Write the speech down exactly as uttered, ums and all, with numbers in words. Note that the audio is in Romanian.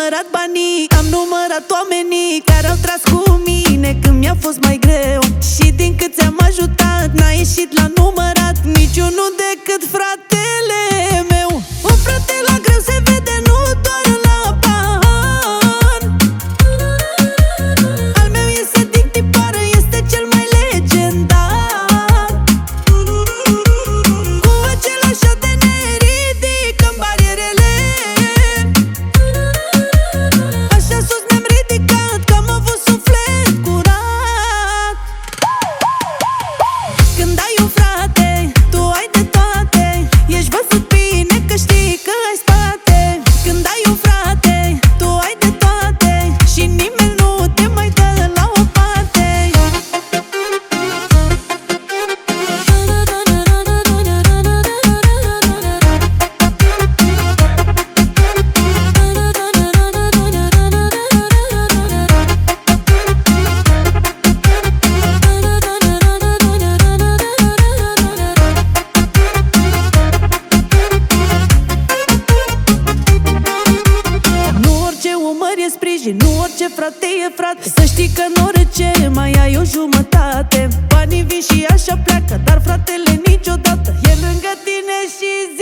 numărat banii, am numărat oamenii care au tras cu mine când mi-a fost mai greu. Și din cât ți-am ajutat, n-a ieșit la numărat niciunul decât fratele meu. Un frate la greu se vede, nu doar la bani. Al meu este din tipară, este cel mai legendar. Cu același de ne ridicăm barierele. Așa sus ne-am ridicat, că am avut suflet curat. Când ai un frate, tu ai de toate. Ești văzut bine că știi că ai spate. Când ai un frate, tu ai de toate. Și nimeni nu te mai dă la o parte. Nu orice umăr e sprijin, nu orice frate e frate. Să știi că în orice mai ai o jumătate. Banii vin și așa pleacă, dar fratele niciodată e lângă tine și